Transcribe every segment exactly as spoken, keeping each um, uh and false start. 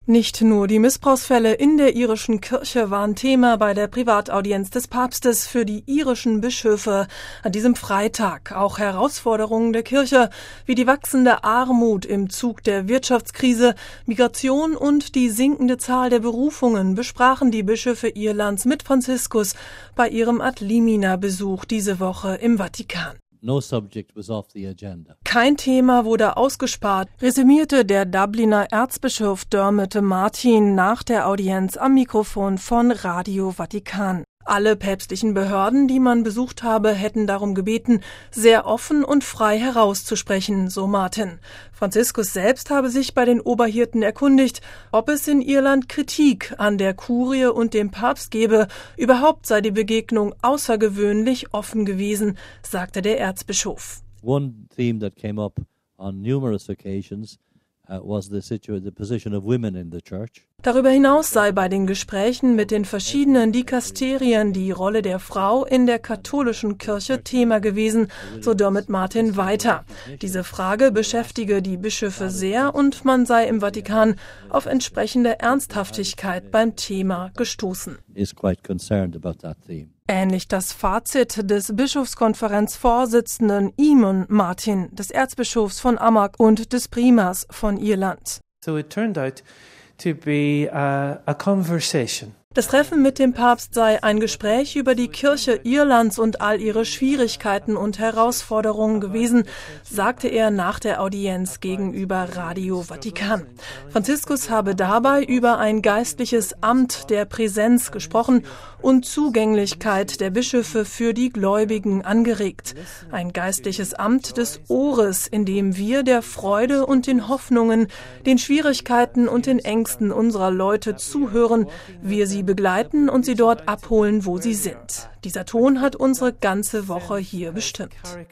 Nicht nur die Missbrauchsfälle in der irischen Kirche waren Thema bei der Privataudienz des Papstes für die irischen Bischöfe an diesem Freitag. Auch Herausforderungen der Kirche wie die wachsende Armut im Zug der Wirtschaftskrise, Migration und die sinkende Zahl der Berufungen besprachen die Bischöfe Irlands mit Franziskus bei ihrem Ad Limina-Besuch diese Woche im Vatikan. No subject was off the agenda. Kein Thema wurde ausgespart, resümierte der Dubliner Erzbischof Dermot Martin nach der Audienz am Mikrofon von Radio Vatikan. Alle päpstlichen Behörden, die man besucht habe, hätten darum gebeten, sehr offen und frei herauszusprechen, so Martin. Franziskus selbst habe sich bei den Oberhirten erkundigt, ob es in Irland Kritik an der Kurie und dem Papst gebe. Überhaupt sei die Begegnung außergewöhnlich offen gewesen, sagte der Erzbischof. One theme that came up on numerous occasions uh, was the situation, the position of women in the church. Darüber hinaus sei bei den Gesprächen mit den verschiedenen Dikasterien die Rolle der Frau in der katholischen Kirche Thema gewesen, so Dermot Martin weiter. Diese Frage beschäftige die Bischöfe sehr und man sei im Vatikan auf entsprechende Ernsthaftigkeit beim Thema gestoßen. Is quite concerned about that theme. Ähnlich das Fazit des Bischofskonferenzvorsitzenden Eamon Martin, des Erzbischofs von Armagh und des Primas von Irland. So it turned out to be a, a conversation. Das Treffen mit dem Papst sei ein Gespräch über die Kirche Irlands und all ihre Schwierigkeiten und Herausforderungen gewesen, sagte er nach der Audienz gegenüber Radio Vatikan. Franziskus habe dabei über ein geistliches Amt der Präsenz gesprochen und Zugänglichkeit der Bischöfe für die Gläubigen angeregt. Ein geistliches Amt des Ohres, in dem wir der Freude und den Hoffnungen, den Schwierigkeiten und den Ängsten unserer Leute zuhören, wir sie begleiten und sie dort abholen, wo sie sind. Dieser Ton hat unsere ganze Woche hier bestimmt.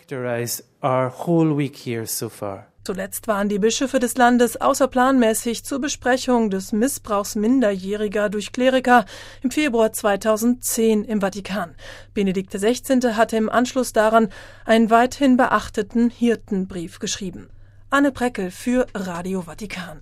Zuletzt waren die Bischöfe des Landes außerplanmäßig zur Besprechung des Missbrauchs Minderjähriger durch Kleriker im Februar zweitausendzehn im Vatikan. Benedikt der Sechzehnte hatte im Anschluss daran einen weithin beachteten Hirtenbrief geschrieben. Anne Preckel für Radio Vatikan.